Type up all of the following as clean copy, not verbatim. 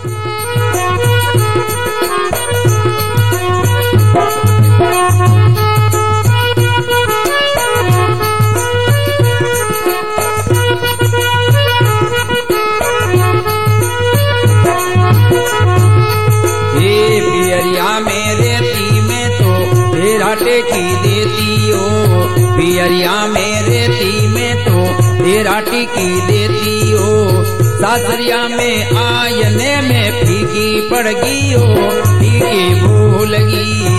टेकी देती हो पियरिया में रेती में तो तेरा टिकी देती हो सासरिया में आयने में फीकी पड़ गई हो फीकी भूल गई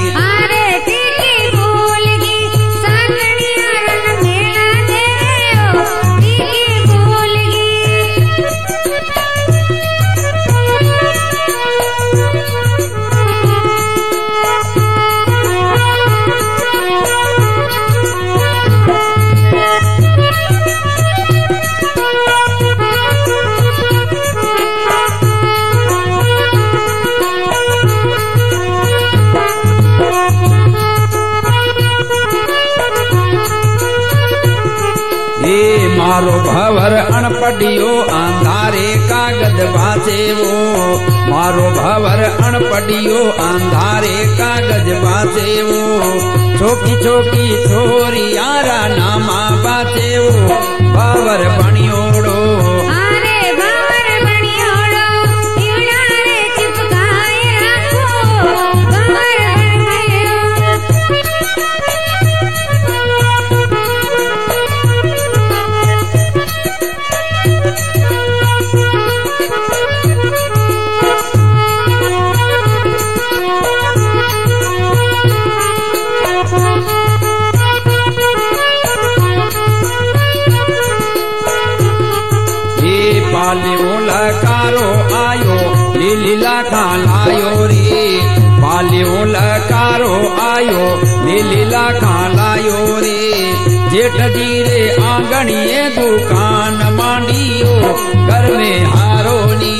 मारो भवर अनपढ़ियो अंधारे कागज बासे वो मारो भवर अनपढ़ियो अंधारे कागज बासे वो छोकी छोकी छोरी यारा नामा बासे वो भवर बनियोड़ो पालियो लकारो आयो लीला खान आयो रे पालियो लकारो आयो लीला खान आयो रे जेठ जी रे आंगणिए दुकान मांडियो घर में हारो नी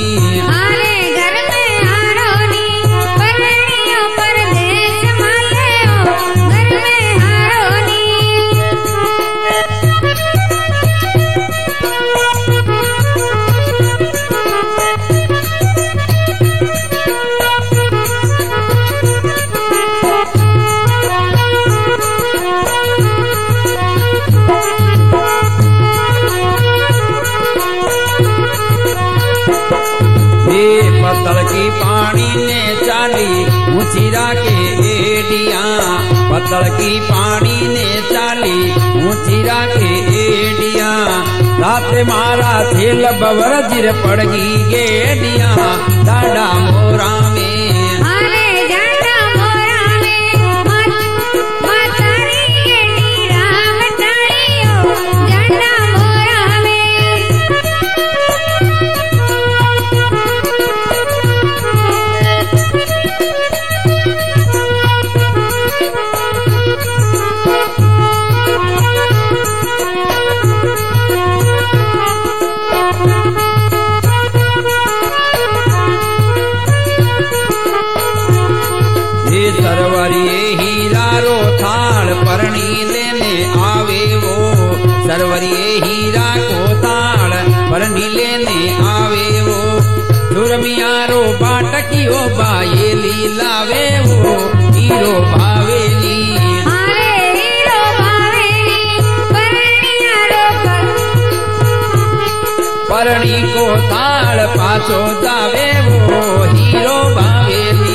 पत्तल की पानी ने चाली ऊंचीरा के एडिया पत्तल की पानी ने चाली ऊंचीरा के एडिया रात मारा थेल बवर जिर पड़ गई गेडिया डाडा मोरा में सरवरिये हीरा रो थाल परणी लेने आवे वो सरवरिये हीरा को थाल परणी लेने आवे वो सुरमिया रो बाटकियो बायेली लावे वो हीरो भावेली परणी को थाल पाछो जावे वो हीरो भावेली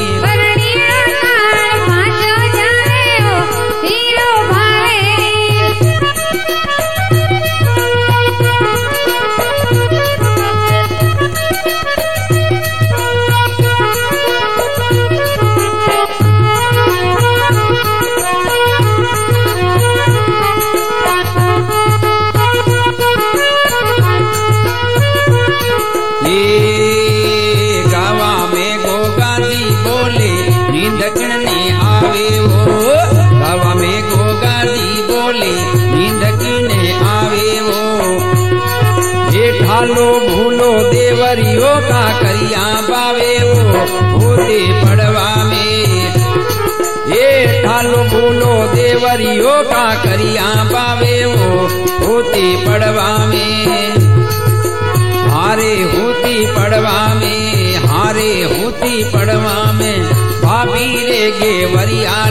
लो भूलो देवरियो का करिया बावे वो होते पड़वा में ये ठालो भूलो देवरियो का करिया बावे वो होते पड़वा में हारे होती पड़वा में हारे ये वरिया